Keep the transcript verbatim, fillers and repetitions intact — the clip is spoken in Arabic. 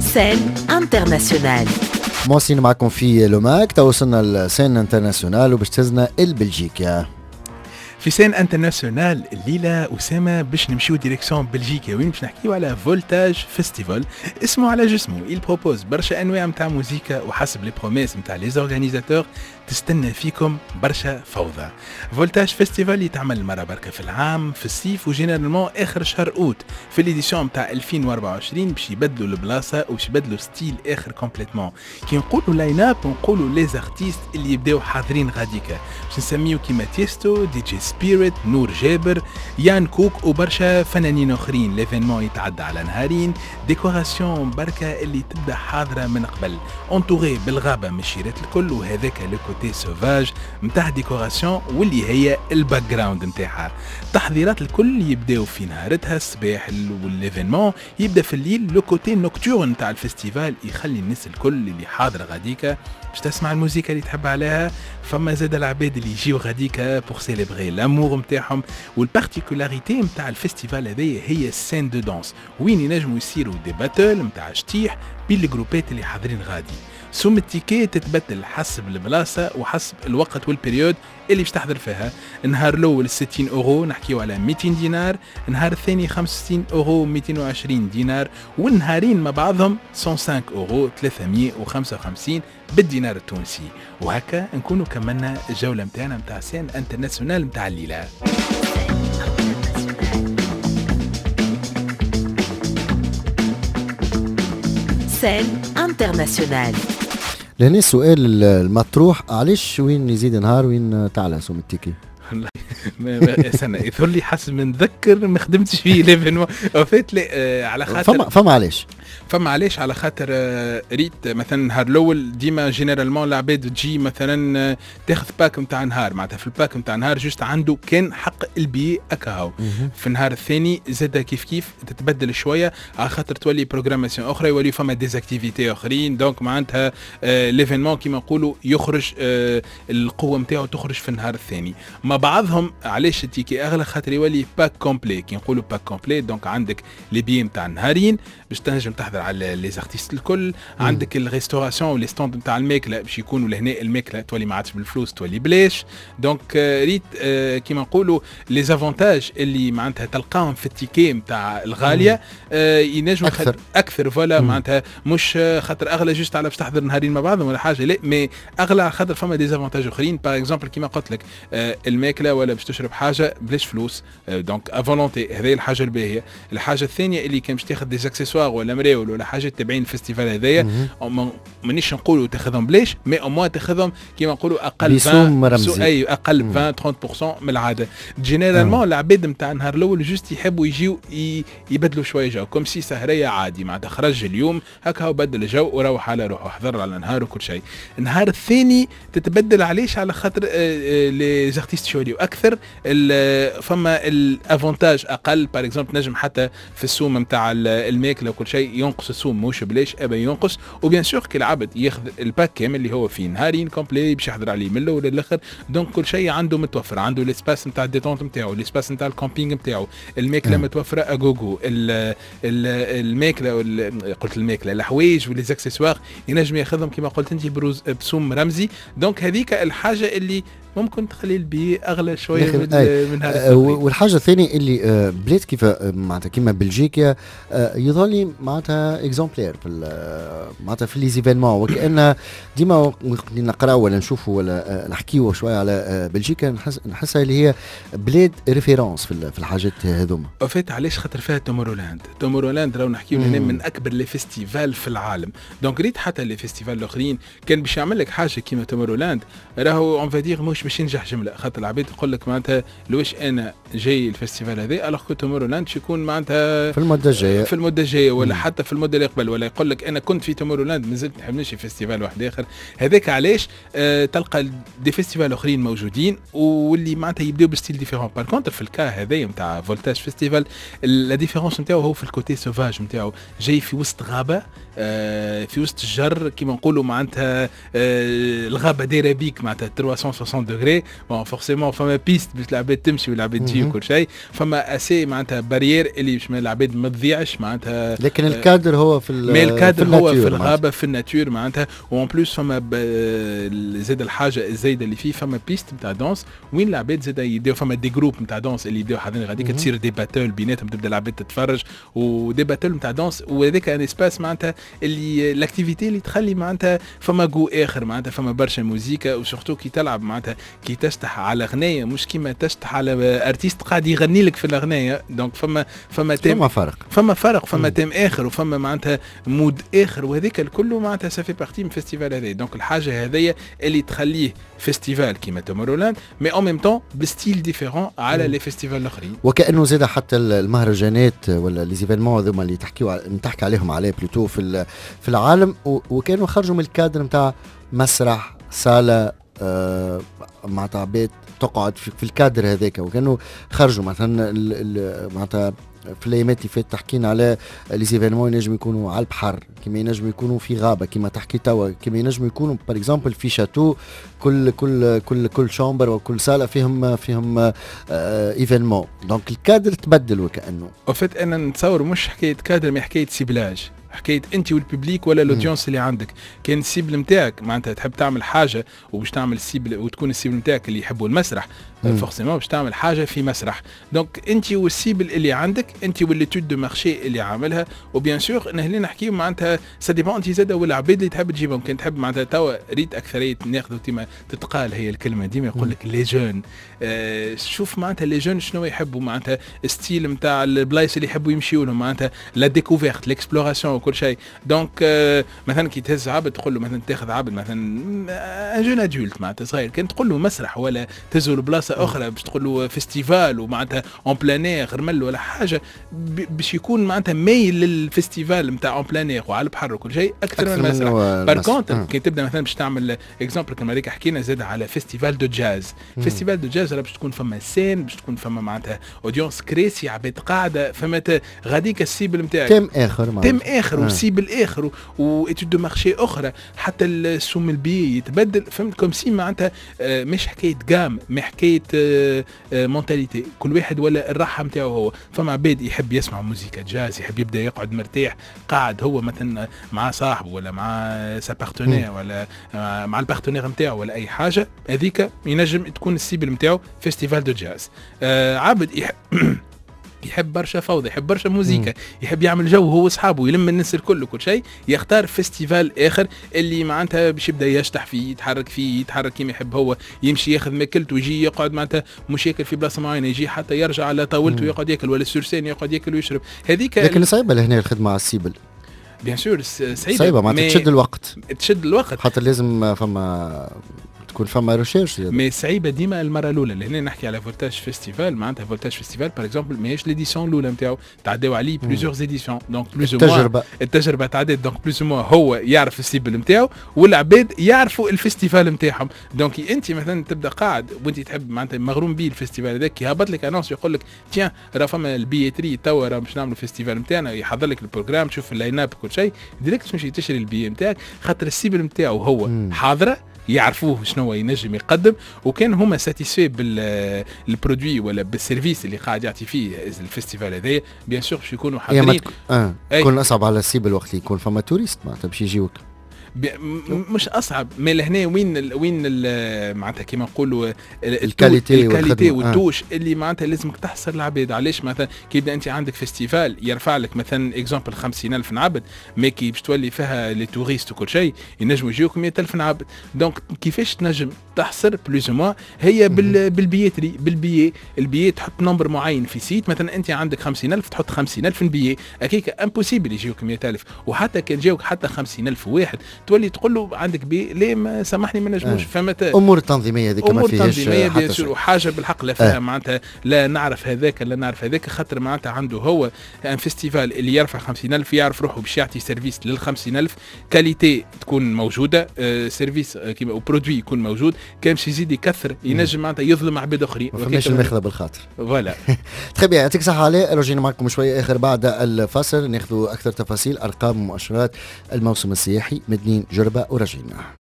سين انترناسيونال. مواصلين معكم في لوماك، توصلنا لسين انترناسيونال وباش تهزنا البلجيكا. في سين انترناسيونال الليله اسامه باش نمشيو ديريكسيون بلجيكا وين باش نحكيو على فولتاج فيستيفال. اسمه على جسمه، il propose برشا انواع نتاع موسيقى وحسب لي بروميس نتاع لي زورغانيزاتور تستنى فيكم برشا فوضى. فولتاج فيستيفال يتعمل مره بركه في العام في الصيف وجينيرالمون اخر شهر اوت. في الاديسيون نتاع ألفين وأربعة وعشرين باش يبدلوا البلاصه وباش يبدلوا ستيل اخر كومبليتمون. كي نقولوا لاين اب نقولوا لي زارتيست اللي يبداو حاضرين غاديكا باش نسميو كيما تيستو، دي جي سبيريت، نور جابر، يان كوك وبرشا فنانين اخرين. ليفينمون يتعدى على نهارين، ديكوراسيون بركه اللي تبدا حاضره من قبل، اونتوري بالغابه من الشيرات الكل، وهذاك لو كوتي سوفاج نتاع ديكوراسيون واللي هي الباك جراوند نتاعها. التحضيرات الكل يبداو في نهارتها الصباح، والليفينمون يبدا في الليل. لو كوتي نوكتورن نتاع الفستيفال يخلي الناس الكل اللي حاضره غاديكا باش تسمع الموسيقى اللي تحب عليها. فما زاد العباد اللي يجيو غاديكا بور سيليبري لامور نتاعهم. والبارتيكولاريتي نتاع الفستيفال هذايا هي السين دو دانس وين ينجموا يصيروا دي باتل نتاع شتيح بين الجروبات اللي حاضرين غادي. سوم التيكي تتبدل حسب البلاصه وحسب الوقت والبريود اللي باش تحضر فيها. النهار الاول ستين اورو نحكيو على مئتين دينار، النهار الثاني خمسة وستين اورو مئتين وعشرين دينار، والنهارين مع بعضهم مئة وخمسة اورو ثلاثمئة وخمسة وخمسين بالدينار التونسي. وهكا نكونوا كملنا الجوله نتاعنا نتاع سين انترناسيونال نتاع الليله. سين انترناسيونال. لهنا السؤال المطروح، علاش وين يزيد نهار وين تعلى سوم التيكي؟ ما سنة يثر لي حسب من نذكر ما خدمتش فيه ليفن وفات لي آه على خاطر فما فما علاش فما علاش على خاطر آه ريت مثلا النهار الاول ديما جينيرالمون العباد تجي مثلا آه تاخذ باك نتاع نهار، معناتها في الباك نتاع نهار جوست عنده كان حق البي اكاهو. في النهار الثاني زاد كيف كيف تتبدل شويه على خاطر تولي بروغراماسيون اخرى، يولي فما ديزاكتيفيتي اخرين. دونك معناتها آه ليفينمون كيما نقولوا يخرج آه القوه نتاعو تخرج في النهار الثاني. ما بعضهم علاش التيكي اغلى خاطر يولي باك كومبلي. كي نقولوا باك كومبلي دونك عندك لي بي نتاع النهارين باش تنجم تحضر على لي زارتيست الكل، عندك الريستوراسيون ولي ستوند نتاع الماكله باش يكونوا لهنا الماكله تولي ما عادش بالفلوس تولي بلاش. دونك ريت آه كيما نقولوا لي زافونتاج اللي معناتها تلقاهم في التيكي نتاع الغاليه آه ينجموا اكثر اكثر فوالا. معناتها مش خاطر اغلى جوست على باش تحضر نهارين مع بعضهم ولا حاجه، لا مي اغلى على خاطر فما دي زافونتاج اخرين. باغ اكزومبل كيما قلت لك آه الماكله ولا باش تشرب حاجه بلاش فلوس دونك افولونتي، هذه الحاجه الباهيه. الحاجه الثانيه اللي كان باش تاخذ دي اكسسوار ولا مراول ولا حاجه تبعين الفستيفال هذايا مانيش نقولوا تاخذهم بلاش، مي او موان تاخذهم كيما نقولوا اقل عشرين اي اقل عشرين ثلاثين بالمئة من العاده. جينيرالمون العباد نتاع النهار الاول جوست يحبوا يجيو يبدلوا شويه جو كوم سي سهريه عادي، معناتها خرج اليوم هكا هو بدل الجو وروح على روحه حضر على النهار وكل شيء. النهار الثاني تتبدل علاش على خاطر لي زارتيست شويه اكثر، فما الافونتاج اقل. باغ اكزومبل نجم حتى في السوم نتاع الماكله وكل شيء ينقص السوم مش بلاش ابا ينقص. وبيان سور كي العبد ياخذ الباك كامل اللي هو فيه نهارين كومبلي باش يحضر عليه من الاول للاخر، دونك كل شيء عنده متوفر، عنده الاسباس نتاع الديتونت نتاعو، الاسباس نتاع الكامبينغ نتاعو، الماكله متوفره اغوغو، الماكله قلت الماكله الحوايج ولي اكسسوار ينجم ياخذهم كما قلت انت بروز بسوم رمزي. دونك هذيك الحاجه اللي ممكن تخلي البي اغلى شويه من, من هذا. والحاجه الثانيه اللي بلاد كيف معناتها كيما بلجيكا يظل معناتها اكزومبلير في معناتها في لي زيفينمون، وكأن ديما نقرا ولا نشوفوا ولا نحكيوا شويه على بلجيكا نحس نحسها اللي هي بلاد ريفيرونس في الحاجات هذوما. وفات علاش خاطر فيها تومورولاند. تومورولاند راهو نحكيو هنا من اكبر لي فيستيفال في العالم. دونك ريت حتى لي فيستيفال الاخرين كان باش يعمل لك حاجه كيما تومورولاند راهو اون فادير مش باش ينجح جمله، خاطر العباد تقول لك معناتها لوش انا جاي الفستيفال هذا الوغ كو تومورولاند يكون معناتها في المده الجايه في المده الجايه ولا مم. حتى في المده اللي قبل، ولا يقول لك انا كنت في تومورولاند مازلت نحب نمشي فيستيفال واحد اخر. هذاك علاش آه تلقى دي فيستيفال اخرين موجودين واللي معناتها يبداو بستيل ديفيرون. بار كونتر في الكا هذايا نتاع فولتاج فيستيفال لا ديفيرونس نتاعو هو في الكوتي سوفاج نتاعو، جاي في وسط غابه آه في وسط الجر كيما نقولوا معناتها آه الغابه دايره بيك معناتها ثلاثمئة وستين دوغري بون فورسيمون فما بيست باش العباد تمشي والعباد تجي وكل شيء، فما اسي معناتها بارير اللي باش العباد ما تضيعش معناتها. لكن الكادر هو في مي الكادر هو في الغابه في الناتور معناتها. وان بلوس فما زاد الحاجه الزايده اللي فيه فما بيست نتاع دانس وين العباد زاد يديو، فما دي جروب نتاع دانس اللي يديو حاضرين غاديك تصير دي باتل بيناتهم، تبدا العباد تتفرج ودي باتل نتاع دانس، وهذاك ان اسباس معناتها اللي لاكتيفيتي اللي تخلي معناتها فما جو اخر معناتها، فما برشا موزيكا وسورتو كي تلعب معناتها كي تشطح على اغنيه مش كيما تشطح على ارتيست قاعد يغني لك في الاغنيه. دونك فما فما تيم فما فرق فما فرق فما تيم اخر وفما معناتها مود اخر، وهذاك الكل معناتها سافي بارتي من الفيستيفال هذا. دونك الحاجه هذيا اللي تخليه فيستيفال كيما تومورولاند مي اون ميم طون بستيل ديفيرون على لي فيستيفال الاخرين. وكانه زاد حتى المهرجانات ولا لي زيفينمون هذوما اللي تحكيوا نتحكي عليهم عليه بلوتو في في العالم، وكانوا خرجوا من الكادر نتاع مسرح صاله آه معناتها عباد تقعد في, في الكادر هذاك، وكانوا خرجوا مثلا معناتها في الايامات اللي فاتت تحكينا على لي زيفينمون ينجم يكونوا على البحر، كما ينجم يكونوا في غابه كما تحكي توا، كما ينجم يكونوا بار اكزومبل في شاتو، كل كل كل كل شامبر وكل صاله فيهم فيهم آه ايفينمون. دونك الكادر تبدل وكانه وفات انا نتصور مش حكايه كادر مي حكايه سيبلاج، حكايه انت والببليك ولا الاودينس اللي عندك. كان السيبل نتاعك معناتها تحب تعمل حاجه وباش تعمل السيبل وتكون السيبل نتاعك اللي يحبوا المسرح فورسيمون باش تعمل حاجه في مسرح. دونك انت والسيبل اللي عندك، انت والليتود دو مارشي اللي عاملها، وبيان سور ان هنا نحكيو معناتها سا ديبون انت زاده والعباد اللي تحب تجيبهم. كان تحب معناتها توا ريت اكثريه ناخذوا تيما تتقال هي الكلمه ديما يقول لك لي جون. آه شوف معناتها لي جون شنو يحبوا معناتها ستيل نتاع البلايص اللي يحبوا يمشيوا لهم معناتها لا ديكوفيرت ليكسبلوراسيون وكل شيء. دونك آه مثلا كي تهز عبد تقول له مثلا تاخذ عبد مثلا ان جون ادولت معناتها صغير، كان تقول له مسرح ولا تهزوا لبلاصه اخرى باش تقول له فيستيفال ومعناتها اون بلانير رمل ولا حاجه باش يكون معناتها مايل للفيستيفال نتاع اون بلانير وعلى البحر وكل شيء اكثر من المسرح. بار كونتر كي تبدا مثلا باش تعمل اكزومبل كما هذيك حكينا زاد على فيستيفال دو جاز. فيستيفال دو جاز باش تكون فما سين، باش تكون فما معناتها اودينس كريسي عباد قاعده، فما غاديك السيبل نتاعك تيم اخر تيم اخر وسيبل اخر واتيود دو مارشي اخرى، حتى السوم البي يتبدل. فهمت كوم سي معناتها مش حكايه قام مي حكايه مونتاليتي، كل واحد ولا الراحه نتاعو هو. فما عباد يحب يسمع موسيقى جاز، يحب يبدا يقعد مرتاح قاعد هو مثلا مع صاحبه ولا مع سا بارتنير ولا مع البارتنير نتاعو ولا اي حاجه، هذيك ينجم تكون السيبل نتاعو فيستيفال دو جاز. آه عبد يحب يحب برشا فوضى، يحب برشا موسيقى، يحب يعمل جو هو واصحابه يلم الناس الكل وكل شيء، يختار فيستيفال اخر اللي معناتها باش يبدا يشطح فيه يتحرك فيه يتحرك كيما يحب هو، يمشي ياخذ ماكلته ويجي يقعد معناتها مش ياكل في بلاصه معينه، يجي حتى يرجع على طاولته ويقعد ياكل، ولا السورسين يقعد ياكل ويشرب. هذيك لكن صعيبه لهنا الخدمه على السيبل بيان سور صعيبه صعيبه معناتها تشد الوقت تشد الوقت حتى لازم فما تكون فما ريشيرش. مي صعيبه ديما المره الاولى اللي هنا نحكي على فولتاج فيستيفال. معناتها فولتاج فيستيفال باغ اكزومبل ماهيش ليديسيون الاولى نتاعو، تعداو عليه بليزيور زيديسيون. دونك بلوز او التجربه التجربه تعدات. دونك بلوز او هو يعرف السيبل نتاعو والعباد يعرفوا الفيستيفال نتاعهم. دونك انت مثلا تبدا قاعد وانت تحب معناتها مغروم بيه الفيستيفال هذاك، يهبط لك انونس يقول لك تيان راه فما البيتري توا راه باش نعملوا فيستيفال نتاعنا، يحضر لك البروغرام تشوف اللاين اب كل شيء، ديريكت تمشي تشري البي نتاعك خاطر السيبل نتاعو هو مم. حاضره يعرفوه شنو ينجم يقدم، وكان هما ساتيسفي بالبرودوي ولا بالسيرفيس اللي قاعد يعطي فيه الفيستيفال هذايا، بيان سور باش يكونوا حاضرين. اه يكون اصعب على السيبل وقت يكون فما توريست معناتها باش يجيوك مش اصعب، مي لهنا وين ال وين ال معناتها كيما نقولوا الكاليتي الكاليتي والتوش آه. اللي معناتها لازمك تحصر العباد. علاش مثلا كي يبدا انت عندك فيستيفال يرفع لك مثلا اكزومبل خمسين ألف نعبد، مي كي باش تولي فيها لي توريست وكل شيء ينجموا يجيوك مئة ألف نعبد. دونك كيفاش تنجم تحصر بلوز موا هي بال بالبيتري بالبيي البيي تحط نمبر معين في سيت، مثلا انت عندك خمسين ألف تحط خمسين ألف بيي، هكاك امبوسيبل يجيوك مئة ألف. وحتى كان جاوك حتى خمسين ألف واحد تولي تقول له عندك بي ليه ما سامحني ما نجموش. آه. فهمت امور تنظيميه هذيك ما فيهاش حتى شيء وحاجه بالحق لا فيها. آه. معناتها لا نعرف هذاك لا نعرف هذاك، خاطر معناتها عنده هو ان فيستيفال اللي يرفع خمسين ألف يعرف روحه باش يعطي سيرفيس لل خمسين ألف، كاليتي تكون موجوده، آه سيرفيس آه كيما وبرودوي يكون موجود، كان باش يزيد يكثر ينجم معناتها يظلم عباد اخرين. ما فماش الماخذه بالخاطر. فوالا تخيب يعطيك صحه. عليه رجعنا معكم شويه اخر بعد الفاصل ناخذ اكثر تفاصيل ارقام ومؤشرات الموسم السياحي مدنين جربه ورجعنا.